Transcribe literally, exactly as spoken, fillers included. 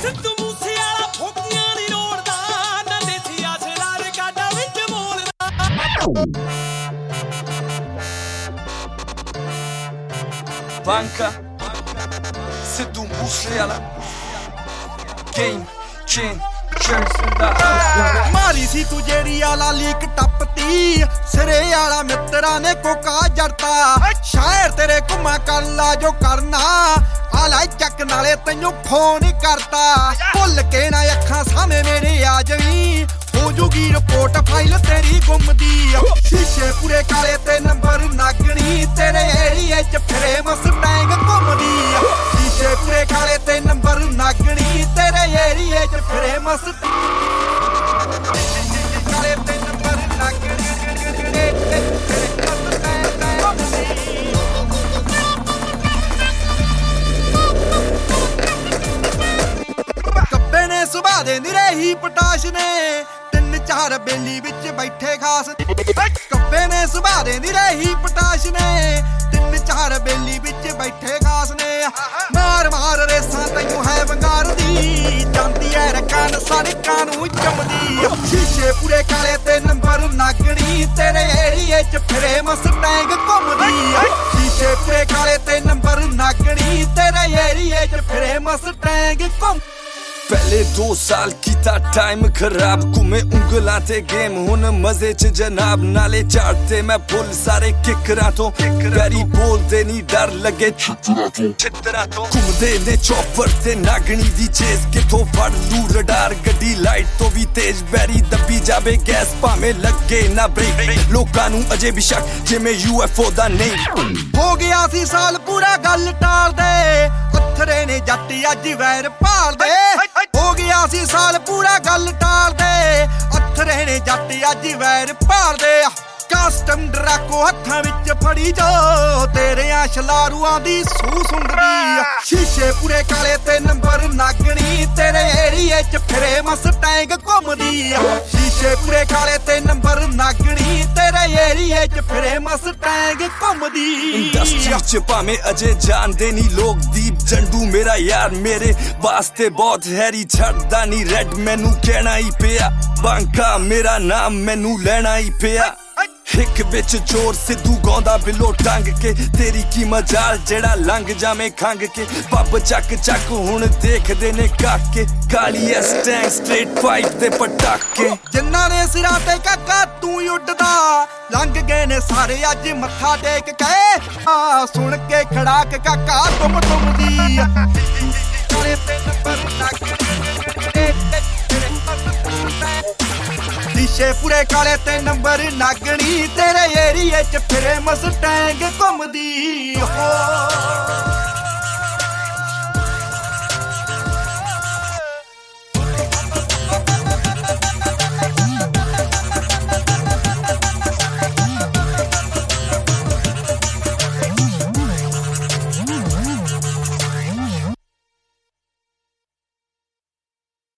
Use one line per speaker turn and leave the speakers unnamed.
ਸਿੱਧੂ ਮੂਸੇ ਵਾਲਾ ਫੋਕੀਆਂ ਦੀ ਰੋਡ ਦਾ ਨਾ ਦੇਸੀਆ ਸ਼ਰਾਰ ਕਾਡਾ ਵਿੱਚ ਬੋਲਦਾ
Banca ਸਿੱਧੂ ਮੂਸੇ ਵਾਲਾ Game King
ਮਾਰੀ ਸੀ ਤੂੰ ਜਿਹੜੀ ਆਲਾ ਲੀਕ ਟੱਪਤੀ ਸਿਰੇ ਵਾਲਾ ਮਿੱਤਰਾਂ ਨੇ ਕੋਕਾ ਜੜਤਾ ਸ਼ਾਇਰ ਤੇਰੇ ਘੁੰਮਾ ਕਰ ਲਾ ਜੋ ਕਰਨਾ ਆਲਾ ਚੱਕ ਨਾਲੇ ਤੈਨੂੰ ਫੋਨ ਕਰਤਾ ਭੁੱਲ ਕੇ ਨਾ ਅੱਖਾਂ ਸਾਹਮਣੇ ਮੇਰੇ ਆ ਜਵੀਂ ਹੋ ਜੂਗੀ ਰਿਪੋਰਟ ਫਾਈਲ ਤੇਰੀ ਗੁੰਮਦੀ ਸ਼ੀਸ਼ੇ ਪੂਰੇ ਕਾਲੇ ਤੇ ਨੰਬਰ ਨਾਗਣੀ ਤੇਰੇ ਏਰੀਏ ਚ ਫਿਰੇ ਮਸਟੈਂਗ ਘੁੰਮਦੀ ਸ਼ੀਸ਼ੇ ਪੂਰੇ ਕਾਲੇ ਤੇ ਨੰਬਰ ਨਾਗਣੀ ਤੇਰੇ ਏਰੀਏ ਚ ਫਿਰੇ ਮਸਟੈਂਗ ਕਾਲੇ ਤੇ ਨੰਬਰ ਨਾਗਣੀ ਕੱਬੇ ਨੇ ਸੁਭਾ ਦੇ ਨਿਰੇ ਹੀ ਪਟਾਸ਼ ਨੇ ਤਿੰਨ ਚਾਰ ਬੇਲੀ ਵਿੱਚ ਬੈਠੇ ਖਾਸ ਕੱਬੇ ਨੇ ਸੁਭਾ ਦੇ ਨਿਰੇ ਹੀ ਪਟਾਸ਼ ਨੇ ਤਿੰਨ ਚਾਰ ਬੇਲੀ ਵਿੱਚ ਬੈਠੇ ਖਾਸ ਨੇ ਮਾਰ ਮਾਰ ਰੇਸਾਂ ਤੈਨੂੰ ਹੈ ਵੰਗਾਰਦੀ ਜਾਂਦੀ ਐ ਰਕਾਨ ਸੜਕਾਂ ਨੂੰ ਚਮਦੀ ਸ਼ੀਸ਼ੇ ਪੂਰੇ ਕਾਲੇ ਤੇ ਨੰਬਰ ਨਾਗਣੀ ਤੇਰੇ ਏਰੀਏ ਚ ਫਿਰੇ ਮਸਟੈਂਗ ਘੁੰਮਦੀ ਸ਼ੀਸ਼ੇ ਪੂਰੇ ਕਾਲੇ ਤੇ ਨੰਬਰ ਨਾਗਣੀ ਤੇਰੇ ਏਰੀਏ ਚ ਫਿਰੇ ਮਸਟੈਂਗ ਘੁੰਮ
पहले दो साल कीता टाइम खराब घूमे उंगलां ते गेम हुन मजे च जनाब नाले चाड़ते मैं फुल सारे किकरां तो पैरी बोलदे नी डर लगे छितरा तो घूमदे ने चौपर ते नागनी दी चेस किथों फड़ लू रडार गड्डी लाइट तो भी तेज बैरी दबी जावे गैस भाਵੇਂ ਲੱਗੇ ना ब्रेक लोकां नू अजे भी शक जिवें यूएफओ दा नहीं
हो गया सी साल पूरा गल टाल दे पत्थरे ने जट अज वैर भाल दे हो गया सी साल पूरा गल टाल दे अथरे ने जट अज वैर भाल दे कस्टम डराको हत्थां विच फड़ी जो तेरे शलारूआं दी सू सुंददी शीशे पूरे काले ते नंबर नागनी तेरे एरिए च फिरे मसटैंग घुमदी शीशे पूरे काले ते नंबर नागनी तेरे एरिए च फिरे मसटैंग घुमदी
इंडस्ट्री च भावें अजे जानदे नी लोग दीप जंडू मेरा यार मेरे वास्ते बहुत हैरी छड़दा नी रेड मैनू कहना ही पिया बांका मेरा नाम मैनू लेना ही पिया हिक विच चोर सिद्धू गौंदा बिलो टंग के तेरी की मजाल जेड़ा लंघ जावे खंग के पब चक चक हुण देखदे ने काके काली स्टैंग स्ट्रेट पाइप दे पटाके
जिन्ना ने सिरा ते काका तू उड्डदा लंघ गए ने सारे अज मत्था टेक के आ सुन के खड़ाक काका तुम तुम दी काले ते नंबर नागनी शीशे पूरे काले ते नंबर नागनी तेरे एरिए च फिरे मसटैंग घुमदी हो